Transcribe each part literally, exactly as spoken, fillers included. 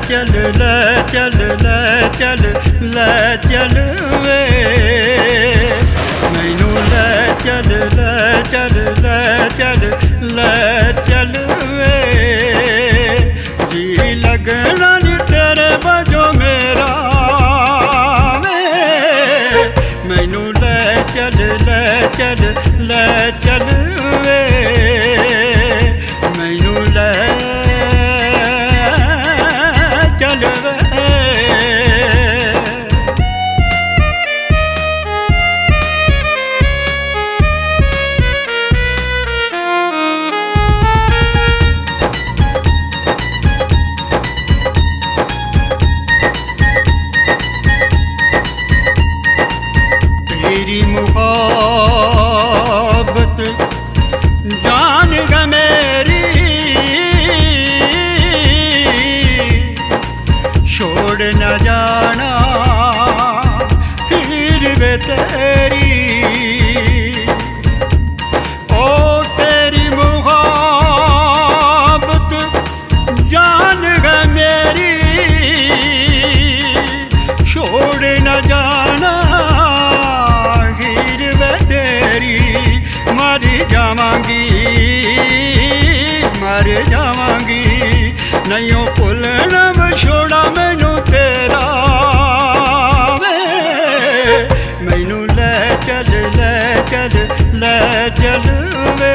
चल ले चल ले चल ले चल वे मैनू ले चल ले चल ले चल ले चल वे जी लगना नी तेरे वजो मेरा वे मैनू ले चल ले चल ले चल वे मैनू ले चल वे तेरी मुहब्बत जान ग मेरी छोड़ न जाना फिर वे तेरी ओ तेरी मुहब्बत जान ग मेरी छोड़ न जाना मर जावांगी मर जावांगी नहीं भुलना छोड़ा मैनू तेरा वे मैनू ले चल ले चल ले चल वे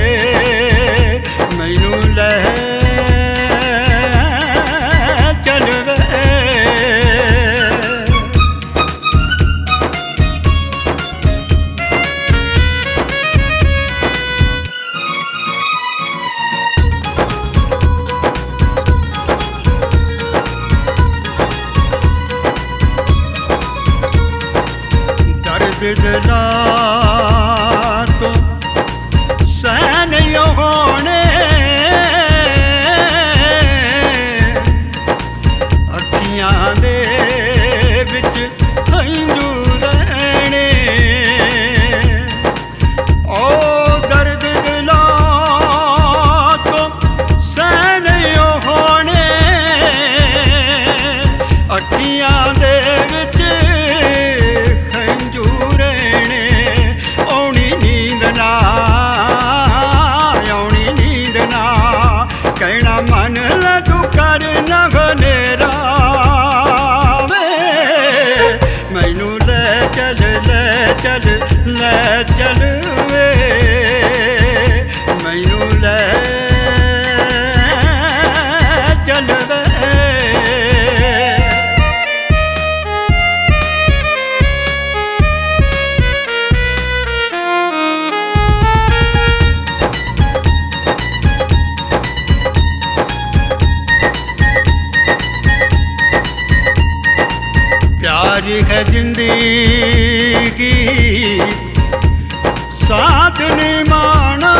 मैनू ले चल वे दिला तो सहन होने अखियां दे विच हंजू रहने ओ दर्द दिला तो सहन होने अखियां दे विच कहना मन ले तू कर न घनेरा वे मैनू ले चल ले चल ले चल वे मैनू ले चल वे प्यार है जिंदगी साथ निभाना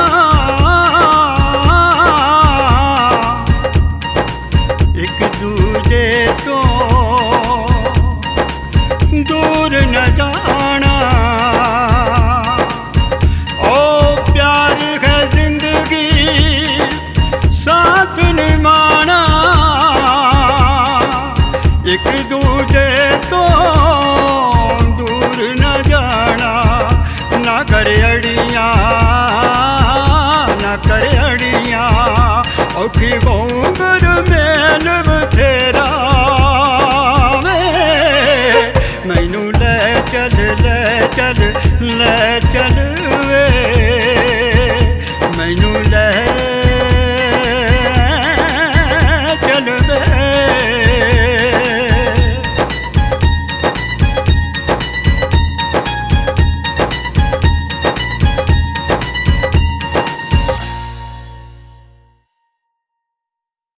एक दूजे तो दूर न जाना ओ प्यार है जिंदगी साथ निभाना एक दूजे तो दूर न जाना ना कर अड़ियाँ ना कर अड़ियाँ औखी गोंगर मेल बथेरा मैनू ले चल ले चल ले